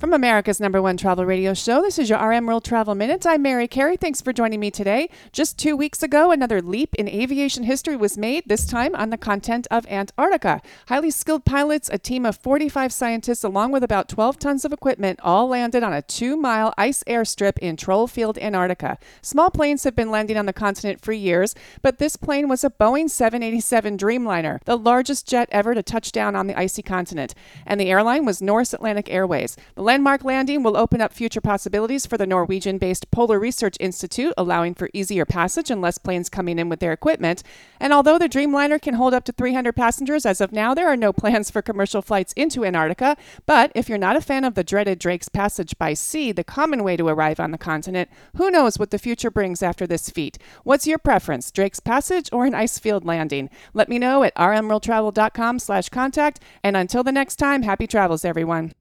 From America's #1 travel radio show, this is your RM World Travel Minute. I'm Mary Carey. Thanks for joining me today. Just 2 weeks ago, another leap in aviation history was made, this time on the continent of Antarctica. Highly skilled pilots, a team of 45 scientists, along with about 12 tons of equipment, all landed on a 2-mile ice airstrip in Troll Field, Antarctica. Small planes have been landing on the continent for years, but this plane was a Boeing 787 Dreamliner, the largest jet ever to touch down on the icy continent. And the airline was Norse Atlantic Airways. The landmark landing will open up future possibilities for the Norwegian-based Polar Research Institute, allowing for easier passage and less planes coming in with their equipment. And although the Dreamliner can hold up to 300 passengers, as of now, there are no plans for commercial flights into Antarctica. But if you're not a fan of the dreaded Drake's Passage by sea, the common way to arrive on the continent, who knows what the future brings after this feat? What's your preference, Drake's Passage or an ice field landing? Let me know at rmworldtravel.com/contact. And until the next time, happy travels, everyone.